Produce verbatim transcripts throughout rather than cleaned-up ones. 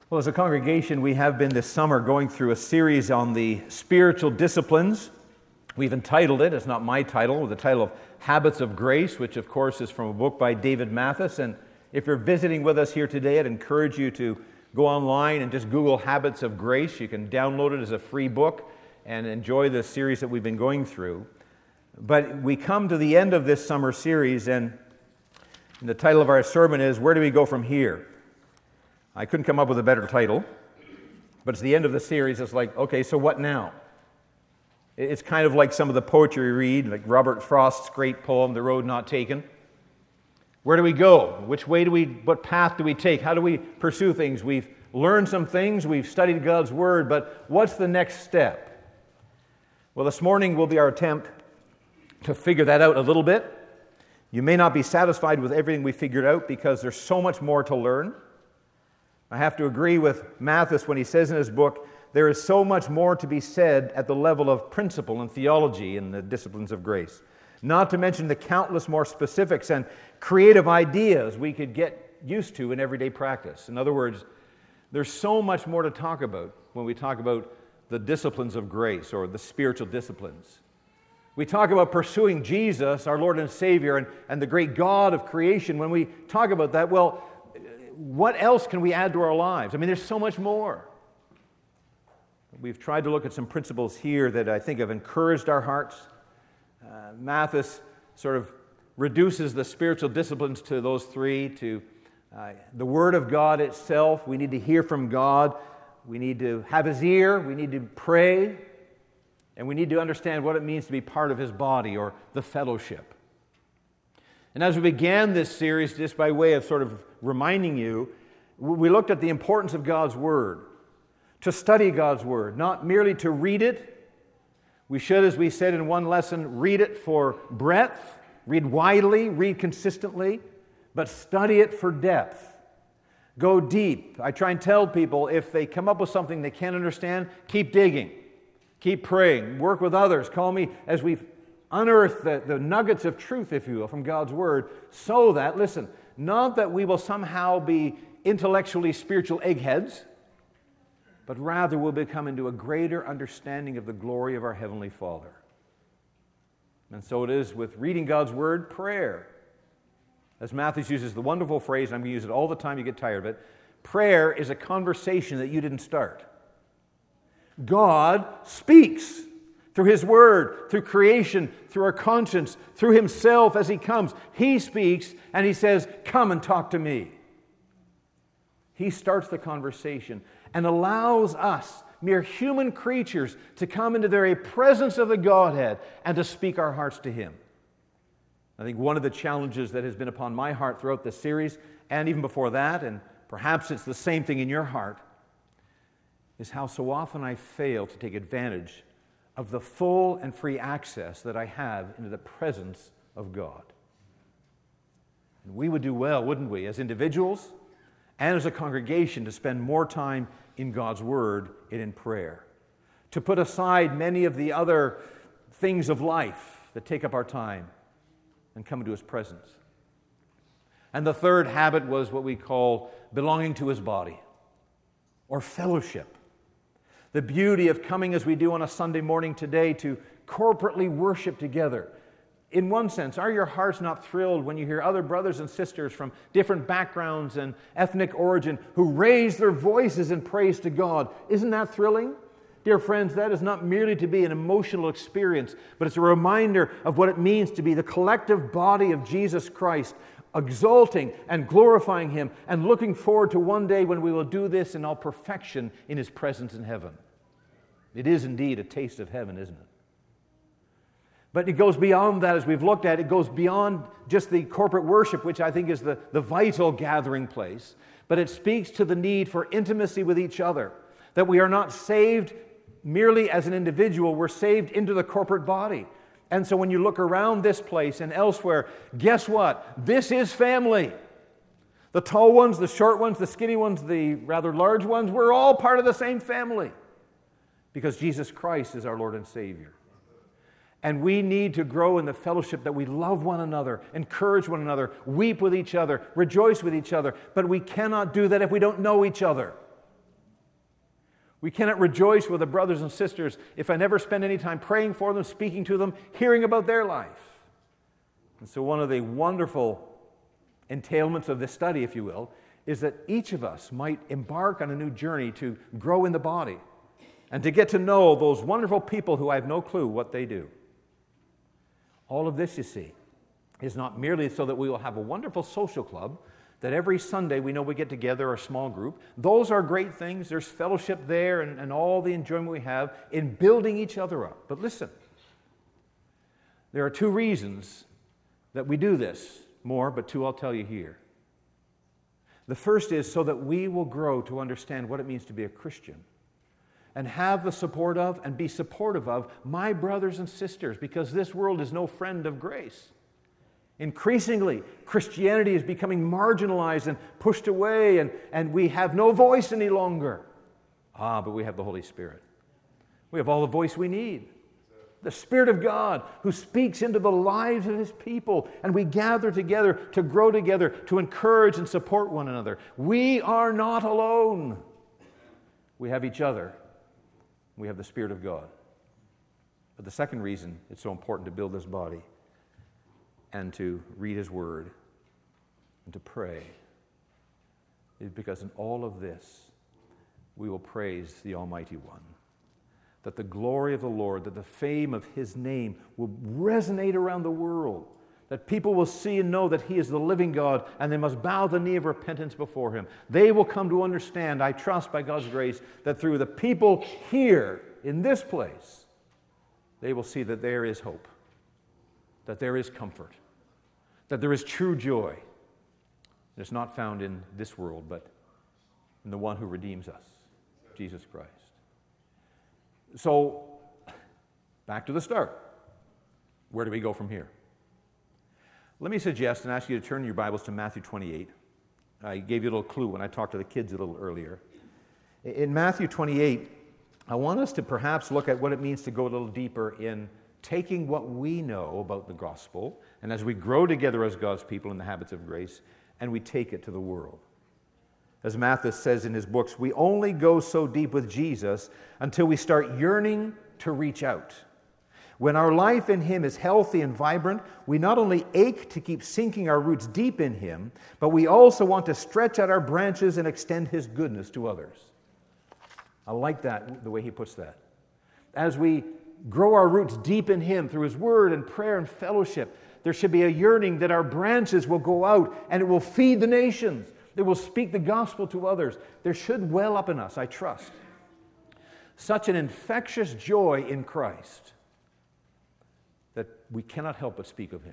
Well, as a congregation, we have been this summer going through a series on the spiritual disciplines. We've entitled it, it's not my title, the title of Habits of Grace, which of course is from a book by David Mathis. And if you're visiting with us here today, I'd encourage you to go online and just Google Habits of Grace. You can download it as a free book and enjoy the series that we've been going through. But we come to the end of this summer series, and the title of our sermon is, Where Do We Go From Here? I couldn't come up with a better title, but it's the end of the series. It's like, okay, so what now? It's kind of like some of the poetry we read, like Robert Frost's great poem, The Road Not Taken. Where do we go? Which way do we, what path do we take? How do we pursue things? We've learned some things, we've studied God's Word, but what's the next step? Well, this morning will be our attempt to figure that out a little bit. You may not be satisfied with everything we figured out because there's so much more to learn. I have to agree with Mathis when he says in his book, there is so much more to be said at the level of principle and theology in the disciplines of grace. Not to mention the countless more specifics and creative ideas we could get used to in everyday practice. In other words, there's so much more to talk about when we talk about the disciplines of grace or the spiritual disciplines. We talk about pursuing Jesus, our Lord and Savior, and, and the great God of creation. When we talk about that, well, what else can we add to our lives? I mean, there's so much more. We've tried to look at some principles here that I think have encouraged our hearts. Uh, Mathis sort of reduces the spiritual disciplines to those three, to uh, the Word of God itself. We need to hear from God. We need to have His ear. We need to pray. And we need to understand what it means to be part of His body or the fellowship. And as we began this series, just by way of sort of reminding you, we looked at the importance of God's Word, to study God's Word, not merely to read it. We should, as we said in one lesson, read it for breadth, read widely, read consistently, but study it for depth. Go deep. I try and tell people, if they come up with something they can't understand, keep digging, keep praying, work with others. Call me as we've unearth the, the nuggets of truth, if you will, from God's Word, so that, listen, not that we will somehow be intellectually spiritual eggheads, but rather we'll become into a greater understanding of the glory of our Heavenly Father. And so it is with reading God's Word, prayer. As Mathis uses the wonderful phrase, and I'm going to use it all the time, you get tired of it, prayer is a conversation that you didn't start. God speaks through His Word, through creation, through our conscience, through Himself as He comes. He speaks and He says, come and talk to me. He starts the conversation and allows us, mere human creatures, to come into the very presence of the Godhead and to speak our hearts to Him. I think one of the challenges that has been upon my heart throughout this series, and even before that, and perhaps it's the same thing in your heart, is how so often I fail to take advantage of the full and free access that I have into the presence of God. And we would do well, wouldn't we, as individuals and as a congregation, to spend more time in God's Word and in prayer, to put aside many of the other things of life that take up our time and come into His presence. And the third habit was what we call belonging to His body, or fellowship. The beauty of coming as we do on a Sunday morning today to corporately worship together. In one sense, are your hearts not thrilled when you hear other brothers and sisters from different backgrounds and ethnic origin who raise their voices in praise to God? Isn't that thrilling? Dear friends, that is not merely to be an emotional experience, but it's a reminder of what it means to be the collective body of Jesus Christ, exalting and glorifying Him and looking forward to one day when we will do this in all perfection in His presence in heaven. It is indeed a taste of heaven, isn't it? But it goes beyond that, as we've looked at. It goes beyond just the corporate worship, which I think is the, the vital gathering place. But it speaks to the need for intimacy with each other, that we are not saved merely as an individual, we're saved into the corporate body. And so when you look around this place and elsewhere, guess what? This is family. The tall ones, the short ones, the skinny ones, the rather large ones, we're all part of the same family because Jesus Christ is our Lord and Savior. And we need to grow in the fellowship that we love one another, encourage one another, weep with each other, rejoice with each other. But we cannot do that if we don't know each other. We cannot rejoice with the brothers and sisters if I never spend any time praying for them, speaking to them, hearing about their life. And so one of the wonderful entailments of this study, if you will, is that each of us might embark on a new journey to grow in the body and to get to know those wonderful people who I have no clue what they do. All of this, you see, is not merely so that we will have a wonderful social club, that every Sunday we know we get together, a small group. Those are great things. There's fellowship there and, and all the enjoyment we have in building each other up. But listen, there are two reasons that we do this. More, but two I'll tell you here. The first is so that we will grow to understand what it means to be a Christian and have the support of and be supportive of my brothers and sisters, because this world is no friend of grace. Increasingly, Christianity is becoming marginalized and pushed away, and, and we have no voice any longer. Ah, but we have the Holy Spirit. We have all the voice we need. The Spirit of God who speaks into the lives of His people, and we gather together to grow together, to encourage and support one another. We are not alone. We have each other. We have the Spirit of God. But the second reason it's so important to build this body and to read His Word and to pray is because in all of this we will praise the Almighty One. That the glory of the Lord, that the fame of His name will resonate around the world. That people will see and know that He is the living God, and they must bow the knee of repentance before Him. They will come to understand, I trust by God's grace, that through the people here in this place, they will see that there is hope, that there is comfort, that there is true joy. It's not found in this world, but in the one who redeems us, Jesus Christ. So, back to the start. Where do we go from here? Let me suggest and ask you to turn your Bibles to Matthew twenty-eight. I gave you a little clue when I talked to the kids a little earlier. In Matthew twenty-eight, I want us to perhaps look at what it means to go a little deeper in taking what we know about the gospel, and as we grow together as God's people in the habits of grace, and we take it to the world. As Mathis says in his books, we only go so deep with Jesus until we start yearning to reach out. When our life in Him is healthy and vibrant, we not only ache to keep sinking our roots deep in Him, but we also want to stretch out our branches and extend His goodness to others. I like that, the way he puts that. As we grow our roots deep in Him through His Word and prayer and fellowship, there should be a yearning that our branches will go out and it will feed the nations. It will speak the gospel to others. There should well up in us, I trust, such an infectious joy in Christ that we cannot help but speak of Him.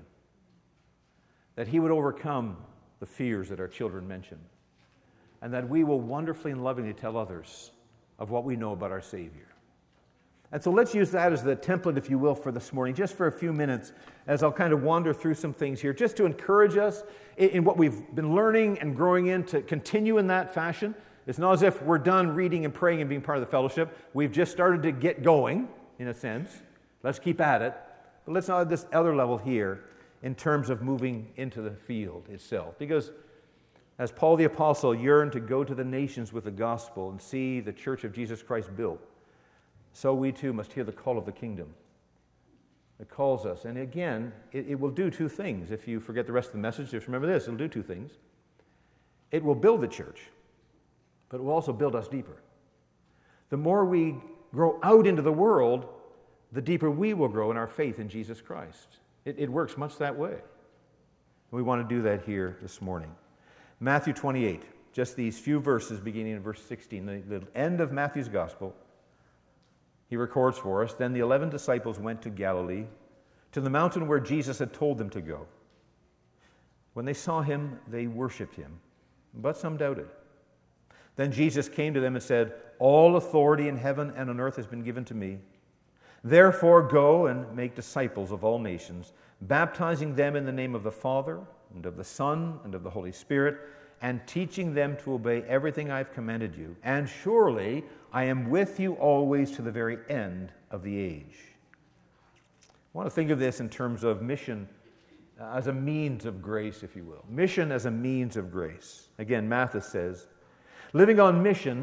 That He would overcome the fears that our children mentioned, and that we will wonderfully and lovingly tell others of what we know about our Savior. And so let's use that as the template, if you will, for this morning, just for a few minutes, as I'll kind of wander through some things here, just to encourage us in, in what we've been learning and growing in, to continue in that fashion. It's not as if we're done reading and praying and being part of the fellowship. We've just started to get going, in a sense. Let's keep at it. But let's not at this other level here in terms of moving into the field itself. Because as Paul the Apostle yearned to go to the nations with the gospel and see the church of Jesus Christ built, so we too must hear the call of the kingdom. It calls us. And again, it, it will do two things. If you forget the rest of the message, just remember this, it'll do two things. It will build the church, but it will also build us deeper. The more we grow out into the world, the deeper we will grow in our faith in Jesus Christ. It, it works much that way. We want to do that here this morning. Matthew twenty-eight, just these few verses beginning in verse sixteen, the, the end of Matthew's gospel. He records for us, then the eleven disciples went to Galilee, to the mountain where Jesus had told them to go. When they saw Him, they worshipped Him, but some doubted. Then Jesus came to them and said, all authority in heaven and on earth has been given to me. Therefore go and make disciples of all nations, baptizing them in the name of the Father, and of the Son, and of the Holy Spirit, and teaching them to obey everything I've commanded you. And surely I am with you always to the very end of the age. I want to think of this in terms of mission as a means of grace, if you will. Mission as a means of grace. Again, Mathis says, living on mission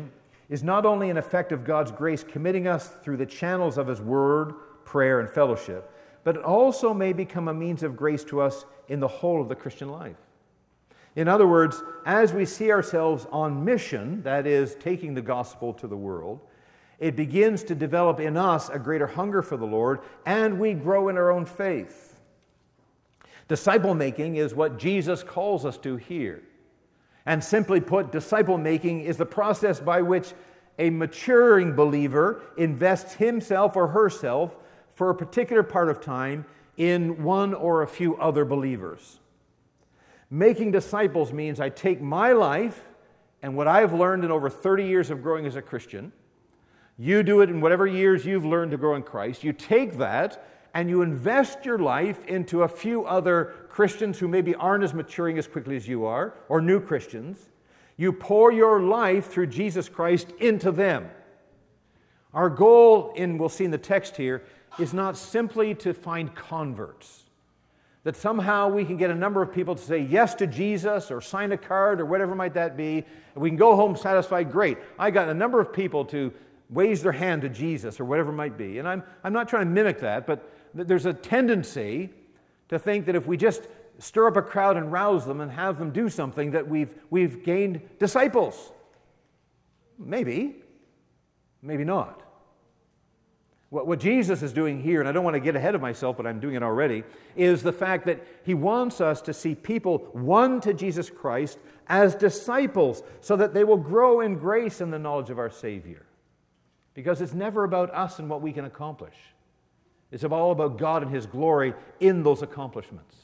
is not only an effect of God's grace committing us through the channels of His Word, prayer, and fellowship, but it also may become a means of grace to us in the whole of the Christian life. In other words, as we see ourselves on mission, that is, taking the gospel to the world, it begins to develop in us a greater hunger for the Lord, and we grow in our own faith. Disciple-making is what Jesus calls us to here. And simply put, disciple-making is the process by which a maturing believer invests himself or herself for a particular part of time in one or a few other believers. Making disciples means I take my life and what I've learned in over thirty years of growing as a Christian. You do it in whatever years you've learned to grow in Christ. You take that and you invest your life into a few other Christians who maybe aren't as maturing as quickly as you are, or new Christians. You pour your life through Jesus Christ into them. Our goal, in we'll see in the text here, is not simply to find converts. That somehow we can get a number of people to say yes to Jesus or sign a card or whatever might that be, and we can go home satisfied. Great. I got a number of people to raise their hand to Jesus or whatever it might be. And I'm, I'm not trying to mimic that, but there's a tendency to think that if we just stir up a crowd and rouse them and have them do something, that we've, we've gained disciples. Maybe. Maybe not. What, what Jesus is doing here, and I don't want to get ahead of myself, but I'm doing it already, is the fact that He wants us to see people won to Jesus Christ as disciples so that they will grow in grace and the knowledge of our Savior. Because it's never about us and what we can accomplish. It's all about God and His glory in those accomplishments.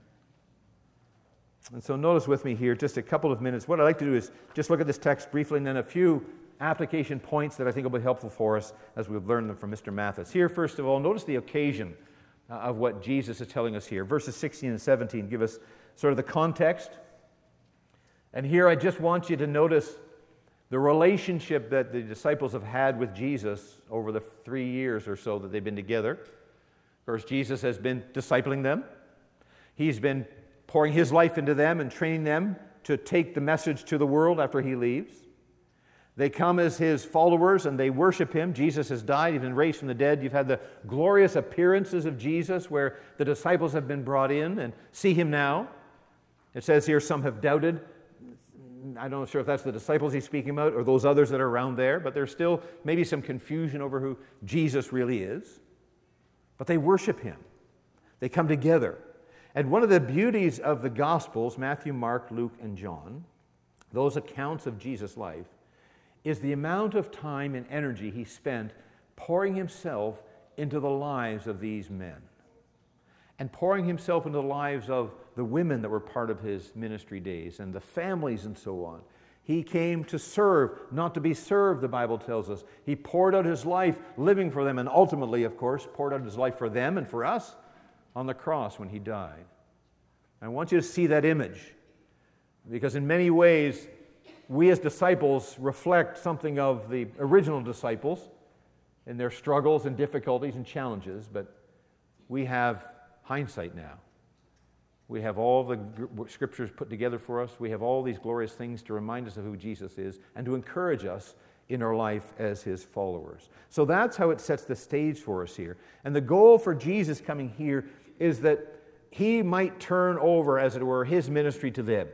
And so notice with me here just a couple of minutes. What I'd like to do is just look at this text briefly and then a few application points that I think will be helpful for us as we've learned them from Mister Mathis. Here, first of all, notice the occasion uh, of what Jesus is telling us here. Verses sixteen and seventeen give us sort of the context. And here I just want you to notice the relationship that the disciples have had with Jesus over the three years or so that they've been together. Of course, Jesus has been discipling them. He's been pouring His life into them and training them to take the message to the world after He leaves. They come as His followers and they worship Him. Jesus has died. He's been raised from the dead. You've had the glorious appearances of Jesus where the disciples have been brought in and see Him now. It says here some have doubted. I'm not sure if that's the disciples He's speaking about or those others that are around there, but there's still maybe some confusion over who Jesus really is. But they worship Him. They come together. And one of the beauties of the Gospels, Matthew, Mark, Luke, and John, those accounts of Jesus' life, is the amount of time and energy He spent pouring Himself into the lives of these men and pouring Himself into the lives of the women that were part of His ministry days and the families and so on. He came to serve, not to be served, the Bible tells us. He poured out His life living for them and ultimately, of course, poured out His life for them and for us on the cross when He died. I want you to see that image because in many ways, we as disciples reflect something of the original disciples in their struggles and difficulties and challenges, but we have hindsight now. We have all the scriptures put together for us. We have all these glorious things to remind us of who Jesus is and to encourage us in our life as His followers. So that's how it sets the stage for us here. And the goal for Jesus coming here is that He might turn over, as it were, His ministry to them.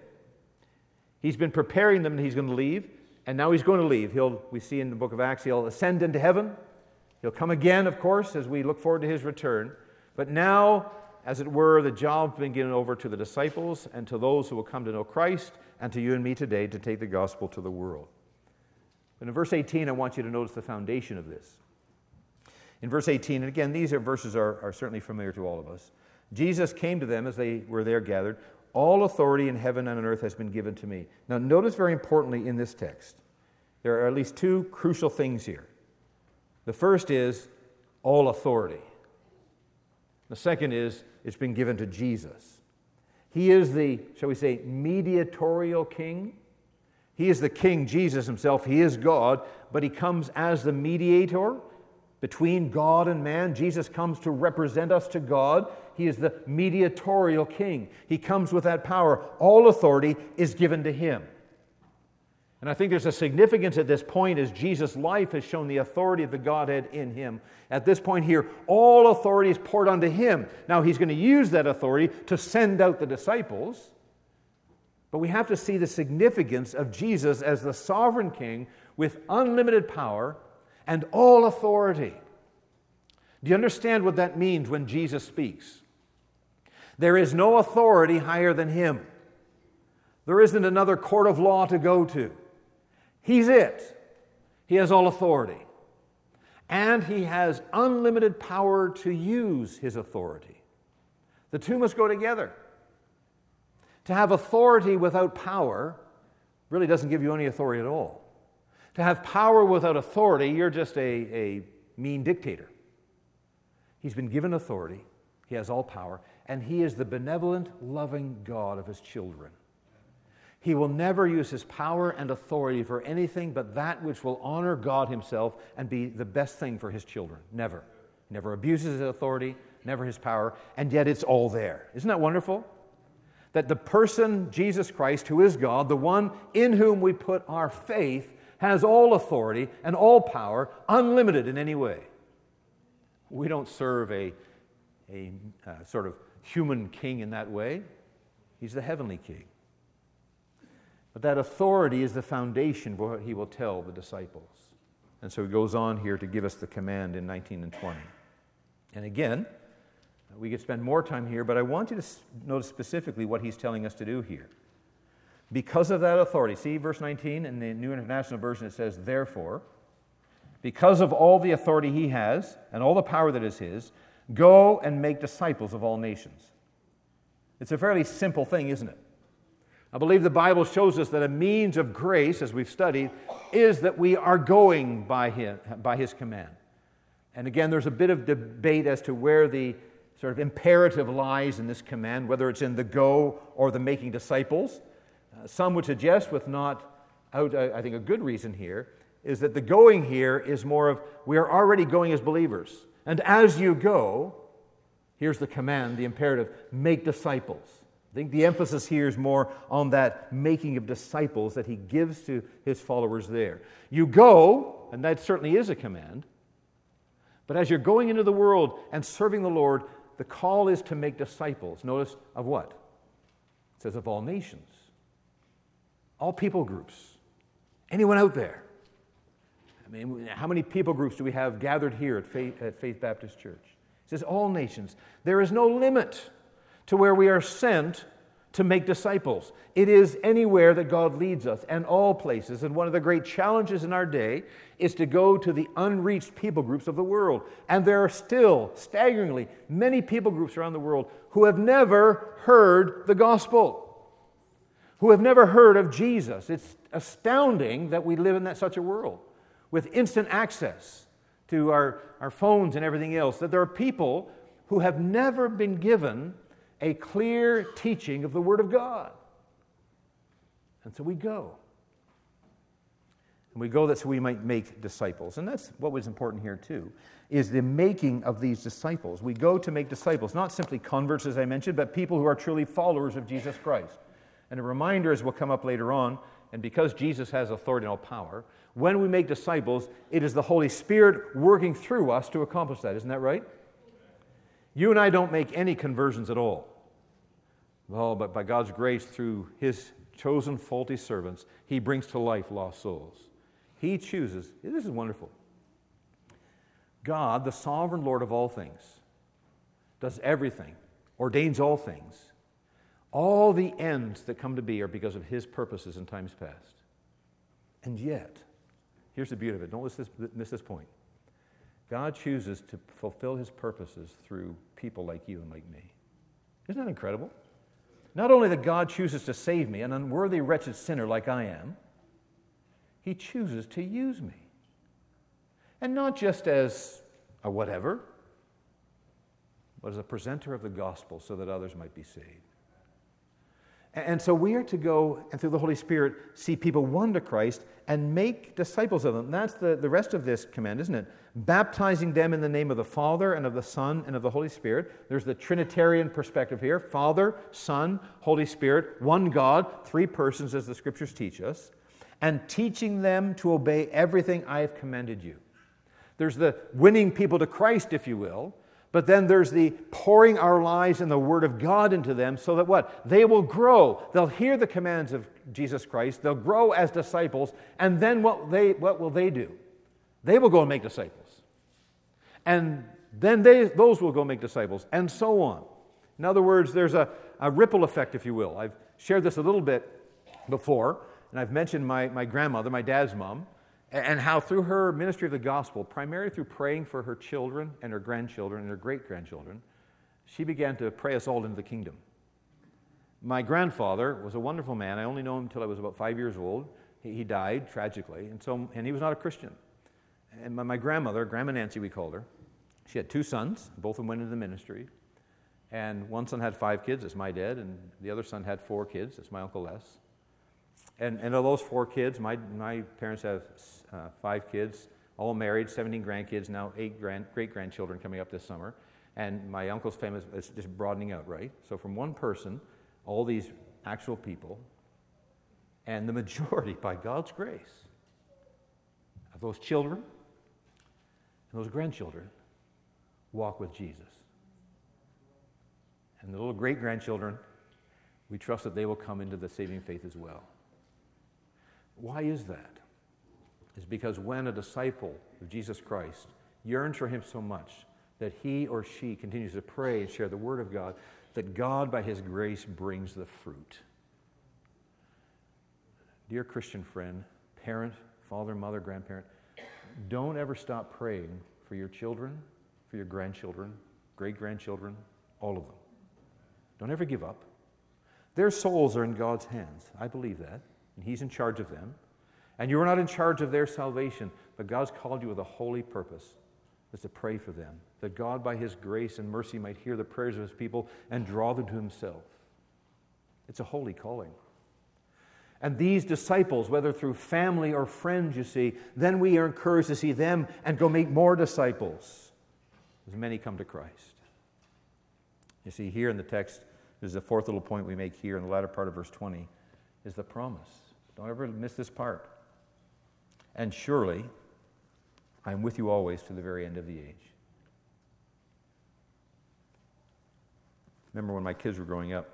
He's been preparing them that He's going to leave, and now He's going to leave. He'll, we see in the book of Acts, He'll ascend into heaven. He'll come again, of course, as we look forward to His return. But now, as it were, the job's been given over to the disciples and to those who will come to know Christ and to you and me today to take the gospel to the world. But in verse eighteen, I want you to notice the foundation of this. In verse eighteen, and again, these are verses are, are certainly familiar to all of us. Jesus came to them as they were there gathered. All authority in heaven and on earth has been given to me. Now, notice very importantly in this text, there are at least two crucial things here. The first is all authority. The second is it's been given to Jesus. He is the, shall we say, mediatorial king. He is the king, Jesus Himself. He is God, but He comes as the mediator between God and man. Jesus comes to represent us to God. He is the mediatorial king. He comes with that power. All authority is given to Him. And I think there's a significance at this point as Jesus' life has shown the authority of the Godhead in him. At this point here, all authority is poured onto him. Now he's going to use that authority to send out the disciples. But we have to see the significance of Jesus as the sovereign king with unlimited power and all authority. Do you understand what that means when Jesus speaks? There is no authority higher than him. There isn't another court of law to go to. He's it. He has all authority. And he has unlimited power to use his authority. The two must go together. To have authority without power really doesn't give you any authority at all. To have power without authority, you're just a, a mean dictator. He's been given authority. He has all power. And he is the benevolent, loving God of his children. He will never use his power and authority for anything but that which will honor God himself and be the best thing for his children. Never. Never abuses his authority, never his power, and yet it's all there. Isn't that wonderful? That the person, Jesus Christ, who is God, the one in whom we put our faith, has all authority and all power, unlimited in any way. We don't serve a, a uh, sort of human king in that way. He's the heavenly king. But that authority is the foundation for what he will tell the disciples. And so he goes on here to give us the command in nineteen and twenty. And again, we could spend more time here, but I want you to notice specifically what he's telling us to do here. Because of that authority, see verse nineteen in the New International Version, it says, therefore, because of all the authority he has and all the power that is his, go and make disciples of all nations. It's a fairly simple thing, isn't it? I believe the Bible shows us that a means of grace, as we've studied, is that we are going by him, by his command. And again, there's a bit of debate as to where the sort of imperative lies in this command, whether it's in the go or the making disciples. Uh, some would suggest, with not out, uh, I think, a good reason here, is that the going here is more of, we are already going as believers. And as you go, here's the command, the imperative, make disciples. I think the emphasis here is more on that making of disciples that he gives to his followers there. You go, and that certainly is a command, but as you're going into the world and serving the Lord, the call is to make disciples. Notice of what? It says of all nations, all people groups, anyone out there. I mean, how many people groups do we have gathered here at Faith, at Faith Baptist Church? It says all nations. There is no limit to where we are sent to make disciples. It is anywhere that God leads us, and all places. And one of the great challenges in our day is to go to the unreached people groups of the world. And there are still, staggeringly, many people groups around the world who have never heard the gospel, who have never heard of Jesus. It's astounding that we live in that such a world with instant access to our, our phones and everything else, that there are people who have never been given a clear teaching of the Word of God. And so we go. And we go that so we might make disciples. And that's what was important here too, is the making of these disciples. We go to make disciples, not simply converts as I mentioned, but people who are truly followers of Jesus Christ. And a reminder, as will come up later on, and because Jesus has authority and all power, when we make disciples, it is the Holy Spirit working through us to accomplish that. Isn't that right? You and I don't make any conversions at all. Well, but by God's grace, through his chosen faulty servants, he brings to life lost souls. He chooses. This is wonderful. God, the sovereign Lord of all things, does everything, ordains all things. All the ends that come to be are because of his purposes in times past. And yet, here's the beauty of it. Don't miss this, miss this point. God chooses to fulfill his purposes through people like you and like me. Isn't that incredible? Not only that God chooses to save me, an unworthy, wretched sinner like I am, he chooses to use me. And not just as a whatever, but as a presenter of the gospel so that others might be saved. And so we are to go and through the Holy Spirit see people won to Christ and make disciples of them. And that's the, the rest of this command, isn't it? Baptizing them in the name of the Father and of the Son and of the Holy Spirit. There's the Trinitarian perspective here. Father, Son, Holy Spirit, one God, three persons as the Scriptures teach us. and teaching them to obey everything I have commanded you. There's the winning people to Christ, if you will, but then there's the pouring our lives and the Word of God into them so that what? They will grow. They'll hear the commands of Jesus Christ. They'll grow as disciples. And then what, they, what will they do? They will go and make disciples. And then they, those will go make disciples, and so on. In other words, there's a, a ripple effect, if you will. I've shared this a little bit before, and I've mentioned my, my grandmother, my dad's mom, and how through her ministry of the gospel, primarily through praying for her children and her grandchildren and her great-grandchildren, she began to pray us all into the kingdom. My grandfather was a wonderful man. I only know him until I was about five years old. He, he died tragically, and so and he was not a Christian. And my, my grandmother, Grandma Nancy, we called her, she had two sons. Both of them went into the ministry. And one son had five kids, that's my dad, and the other son had four kids, that's my Uncle Les. And, and of those four kids, my, my parents have uh, five kids, all married, seventeen grandkids, now eight grand, great-grandchildren coming up this summer. And my uncle's family is just broadening out, right? So from one person, all these actual people, and the majority, by God's grace, of those children and those grandchildren walk with Jesus. And the little great-grandchildren, we trust that they will come into the saving faith as well. Why is that? It's because when a disciple of Jesus Christ yearns for him so much that he or she continues to pray and share the Word of God, that God, by His grace, brings the fruit. Dear Christian friend, parent, father, mother, grandparent, don't ever stop praying for your children, for your grandchildren, great-grandchildren, all of them. Don't ever give up. Their souls are in God's hands. I believe that. And He's in charge of them. And you are not in charge of their salvation, but God's called you with a holy purpose. Is to pray for them, that God by His grace and mercy might hear the prayers of His people and draw them to Himself. It's a holy calling. And these disciples, whether through family or friends, you see, then we are encouraged to see them and go make more disciples as many come to Christ. You see, here in the text, there's the fourth little point we make here in the latter part of verse twenty, is the promise. Don't ever miss this part. And surely, I am with you always to the very end of the age. Remember when my kids were growing up,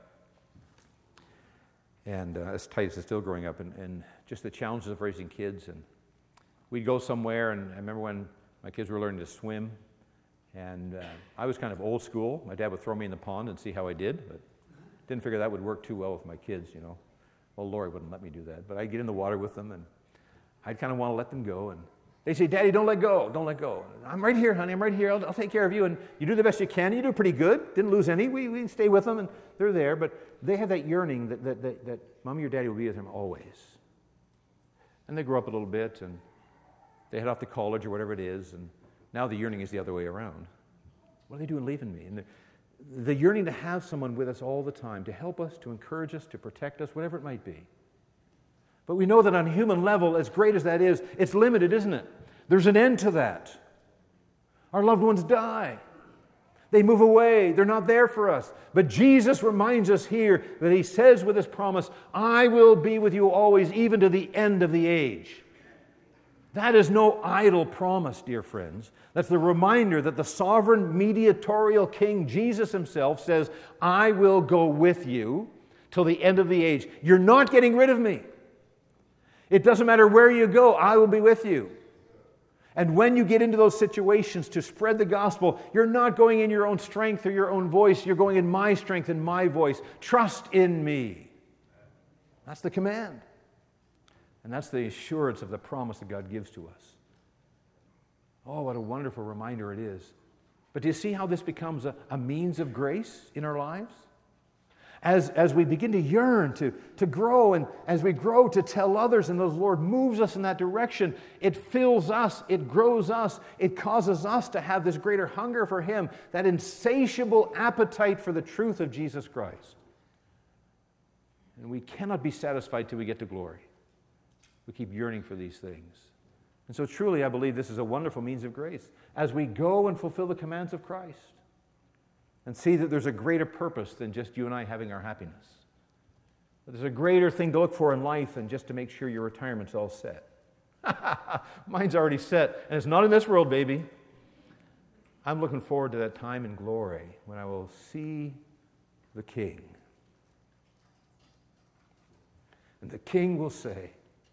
and uh, as Titus is still growing up, and, and just the challenges of raising kids. And we'd go somewhere, and I remember when my kids were learning to swim, and uh, I was kind of old school. My dad would throw me in the pond and see how I did, but didn't figure that would work too well with my kids, you know. Well, Lori wouldn't let me do that, but I'd get in the water with them, and I'd kind of want to let them go, and they say, Daddy, don't let go, don't let go. I'm right here, honey, I'm right here, I'll, I'll take care of you, and you do the best you can. You do pretty good, didn't lose any. We, we stay with them, and they're there, but they have that yearning that, that, that, that Mommy or Daddy will be with them always. And they grow up a little bit, and they head off to college or whatever it is, and now the yearning is the other way around. What are they doing leaving me? And the, the yearning to have someone with us all the time, to help us, to encourage us, to protect us, whatever it might be. But we know that on a human level, as great as that is, it's limited, isn't it? There's an end to that. Our loved ones die. They move away. They're not there for us. But Jesus reminds us here that He says with His promise, I will be with you always, even to the end of the age. That is no idle promise, dear friends. That's the reminder that the sovereign mediatorial King, Jesus Himself, says, I will go with you till the end of the age. You're not getting rid of me. It doesn't matter where you go, I will be with you. And when you get into those situations to spread the gospel, you're not going in your own strength or your own voice. You're going in my strength and my voice. Trust in me. That's the command. And that's the assurance of the promise that God gives to us. Oh, what a wonderful reminder it is. But do you see how this becomes a, a means of grace in our lives? As, as we begin to yearn to, to grow, and as we grow to tell others, and the Lord moves us in that direction, it fills us, it grows us, it causes us to have this greater hunger for Him, that insatiable appetite for the truth of Jesus Christ. And we cannot be satisfied till we get to glory. We keep yearning for these things. And so truly, I believe this is a wonderful means of grace as we go and fulfill the commands of Christ. And see that there's a greater purpose than just you and I having our happiness. There's a greater thing to look for in life than just to make sure your retirement's all set. Mine's already set, and it's not in this world, baby. I'm looking forward to that time in glory when I will see the King. And the King will say,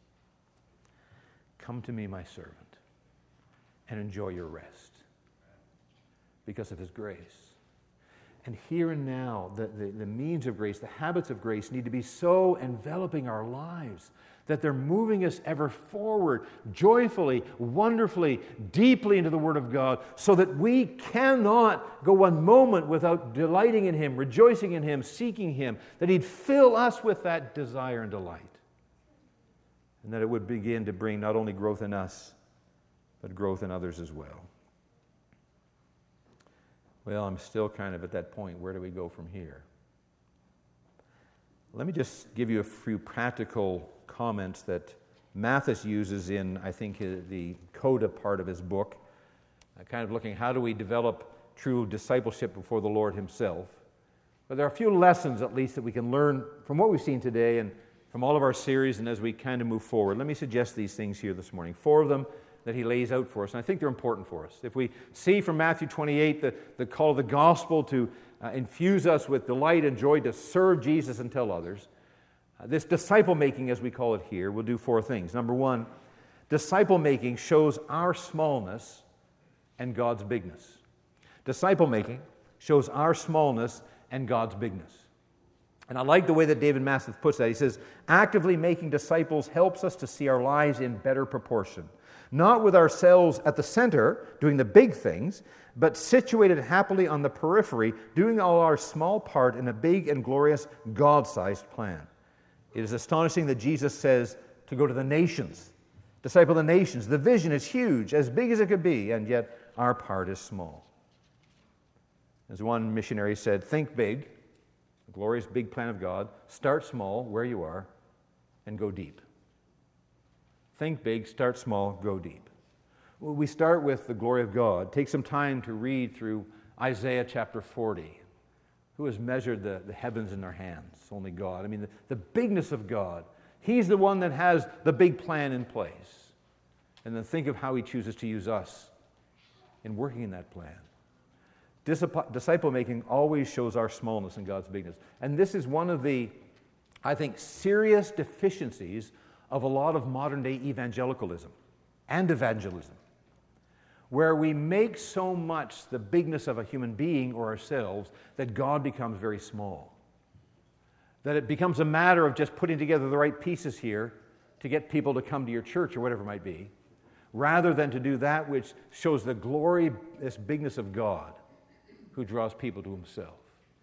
"Come to me, my servant, and enjoy your rest because of his grace." And here and now, the, the, the means of grace, the habits of grace need to be so enveloping our lives that they're moving us ever forward, joyfully, wonderfully, deeply into the Word of God, so that we cannot go one moment without delighting in Him, rejoicing in Him, seeking Him, that He'd fill us with that desire and delight, and that it would begin to bring not only growth in us, but growth in others as well. Well, I'm still kind of at that point. Where do we go from here? Let me just give you a few practical comments that Mathis uses in, I think, the coda part of his book, uh, kind of looking how do we develop true discipleship before the Lord Himself. But there are a few lessons, at least, that we can learn from what we've seen today and from all of our series and as we kind of move forward. Let me suggest these things here this morning. Four of them that he lays out for us, and I think they're important for us. If we see from Matthew twenty-eight the, the call of the gospel to uh, infuse us with delight and joy to serve Jesus and tell others, uh, this disciple-making, as we call it here, will do four things. Number one, disciple-making shows our smallness and God's bigness. Disciple-making shows our smallness and God's bigness. And I like the way that David Mathis puts that. He says, actively making disciples helps us to see our lives in better proportion. Not with ourselves at the center, doing the big things, but situated happily on the periphery, doing all our small part in a big and glorious God-sized plan. It is astonishing that Jesus says to go to the nations, disciple the nations. The vision is huge, as big as it could be, and yet our part is small. As one missionary said, think big, the glorious big plan of God. Start small, where you are, and go deep. Think big, start small, go deep. Well, we start with the glory of God. Take some time to read through Isaiah chapter forty. Who has measured the, the heavens in their hands? Only God. I mean, the, the bigness of God. He's the one that has the big plan in place. And then think of how He chooses to use us in working in that plan. Disciple-making always shows our smallness and God's bigness. And this is one of the, I think, serious deficiencies of a lot of modern-day evangelicalism and evangelism, where we make so much the bigness of a human being or ourselves that God becomes very small. That it becomes a matter of just putting together the right pieces here to get people to come to your church or whatever it might be, rather than to do that which shows the glory, this bigness of God who draws people to Himself.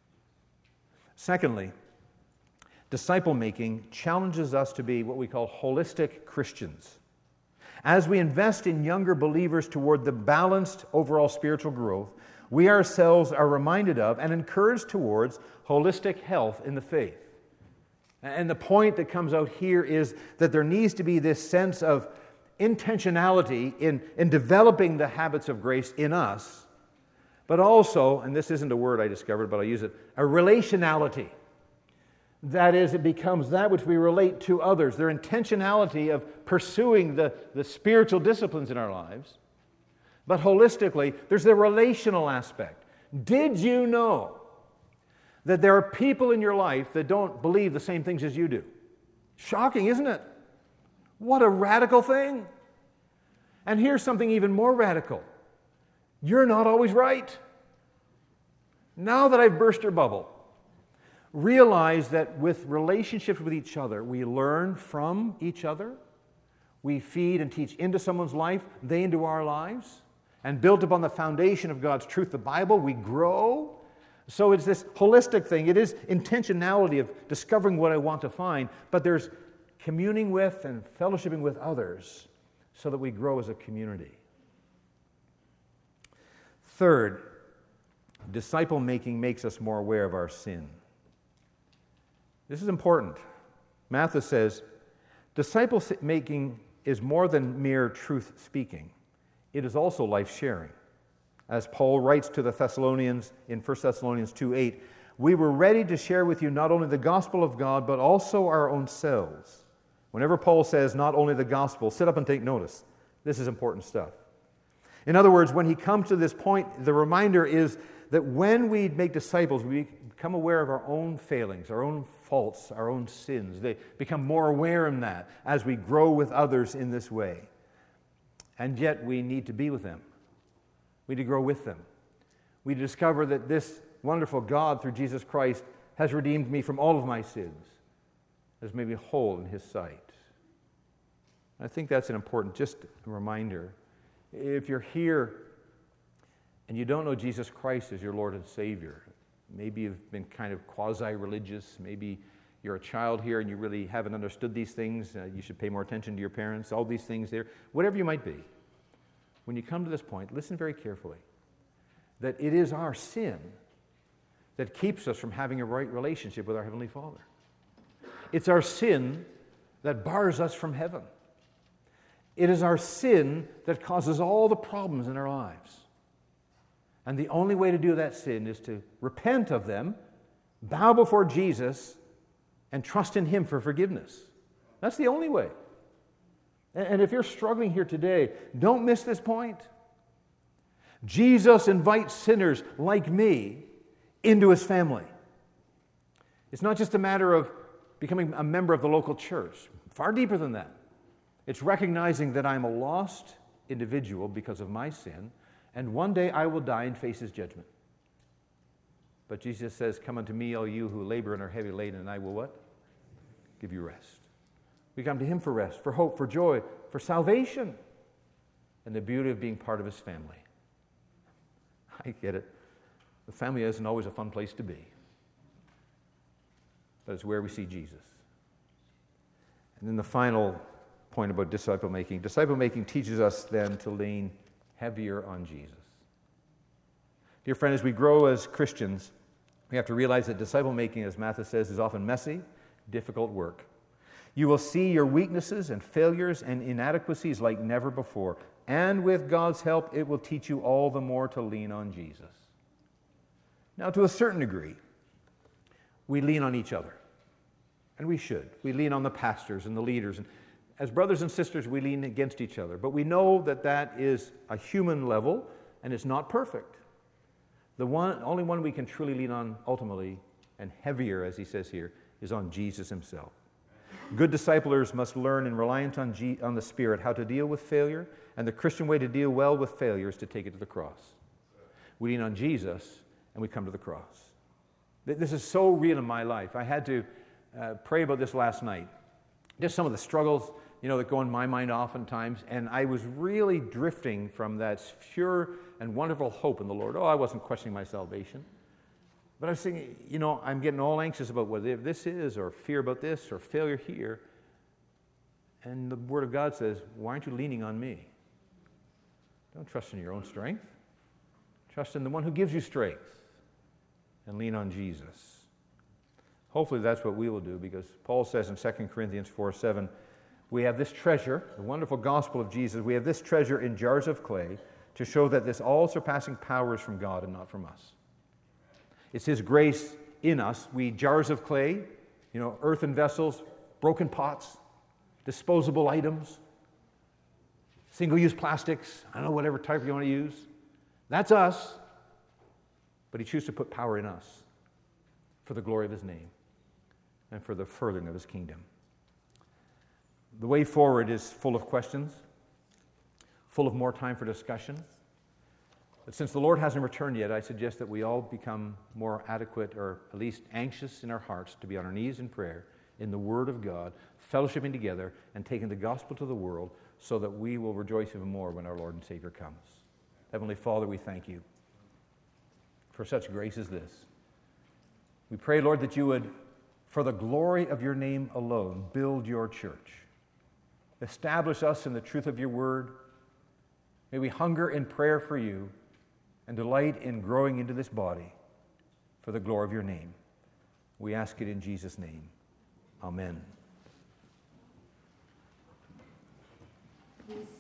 Secondly, disciple-making challenges us to be what we call holistic Christians. As we invest in younger believers toward the balanced overall spiritual growth, we ourselves are reminded of and encouraged towards holistic health in the faith. And the point that comes out here is that there needs to be this sense of intentionality in, in developing the habits of grace in us, but also, and this isn't a word I discovered, but I use it, a relationality. That is, it becomes that which we relate to others, their intentionality of pursuing the, the spiritual disciplines in our lives. But holistically, there's the relational aspect. Did you know that there are people in your life that don't believe the same things as you do? Shocking, isn't it? What a radical thing. And here's something even more radical. You're not always right. Now that I've burst your bubble, realize that with relationships with each other, we learn from each other. We feed and teach into someone's life, they into our lives. And built upon the foundation of God's truth, the Bible, we grow. So it's this holistic thing. It is intentionality of discovering what I want to find, but there's communing with and fellowshipping with others so that we grow as a community. Third, disciple-making makes us more aware of our sin. This is important. Mathis says, disciple-making is more than mere truth-speaking. It is also life-sharing. As Paul writes to the Thessalonians in First Thessalonians two eight, we were ready to share with you not only the gospel of God, but also our own selves. Whenever Paul says not only the gospel, sit up and take notice. This is important stuff. In other words, when he comes to this point, the reminder is that when we make disciples, we become aware of our own failings, our own faults, our own sins. They become more aware in that as we grow with others in this way. And yet we need to be with them. We need to grow with them. We discover that this wonderful God through Jesus Christ has redeemed me from all of my sins, has made me whole in His sight. I think that's an important, just a reminder. If you're here and you don't know Jesus Christ as your Lord and Savior, maybe you've been kind of quasi-religious, maybe you're a child here and you really haven't understood these things, uh, you should pay more attention to your parents, all these things there, whatever you might be. When you come to this point, listen very carefully, that it is our sin that keeps us from having a right relationship with our Heavenly Father. It's our sin that bars us from heaven. It is our sin that causes all the problems in our lives. And the only way to do that sin is to repent of them, bow before Jesus, and trust in Him for forgiveness. That's the only way. And if you're struggling here today, don't miss this point. Jesus invites sinners like me into His family. It's not just a matter of becoming a member of the local church. Far deeper than that. It's recognizing that I'm a lost individual because of my sin, and one day I will die and face His judgment. But Jesus says, "Come unto me, all you who labor and are heavy laden, and I will" what? Give you rest. We come to Him for rest, for hope, for joy, for salvation, and the beauty of being part of His family. I get it. The family isn't always a fun place to be. But it's where we see Jesus. And then the final point about disciple making. Disciple making teaches us then to lean heavier on Jesus. Dear friend, as we grow as Christians, we have to realize that disciple making, as Matthes says, is often messy, difficult work. You will see your weaknesses and failures and inadequacies like never before. And with God's help, it will teach you all the more to lean on Jesus. Now, to a certain degree, we lean on each other. And we should. We lean on the pastors and the leaders. And as brothers and sisters, we lean against each other. But we know that that is a human level, and it's not perfect. The one, only one we can truly lean on ultimately, and heavier, as he says here, is on Jesus Himself. Good disciplers must learn in reliance on, G, on the Spirit how to deal with failure, and the Christian way to deal well with failure is to take it to the cross. We lean on Jesus, and we come to the cross. This is so real in my life. I had to uh, pray about this last night. Just some of the struggles, you know, that go in my mind oftentimes, and I was really drifting from that pure and wonderful hope in the Lord. Oh, I wasn't questioning my salvation. But I was thinking, you know, I'm getting all anxious about whether this is, or fear about this, or failure here. And the Word of God says, why aren't you leaning on me? Don't trust in your own strength. Trust in the one who gives you strength. And lean on Jesus. Hopefully that's what we will do, because Paul says in Second Corinthians four seven, we have this treasure, the wonderful gospel of Jesus, we have this treasure in jars of clay to show that this all-surpassing power is from God and not from us. It's His grace in us. We jars of clay, you know, earthen vessels, broken pots, disposable items, single-use plastics, I don't know, whatever type you want to use. That's us. But He chooses to put power in us for the glory of His name and for the furthering of His kingdom. The way forward is full of questions, full of more time for discussion. But since the Lord hasn't returned yet, I suggest that we all become more adequate, or at least anxious in our hearts, to be on our knees in prayer, in the Word of God, fellowshipping together, and taking the gospel to the world, so that we will rejoice even more when our Lord and Savior comes. Heavenly Father, we thank You for such grace as this. We pray, Lord, that You would, for the glory of Your name alone, build Your church. Establish us in the truth of Your word. May we hunger in prayer for You and delight in growing into this body for the glory of Your name. We ask it in Jesus' name. Amen. Please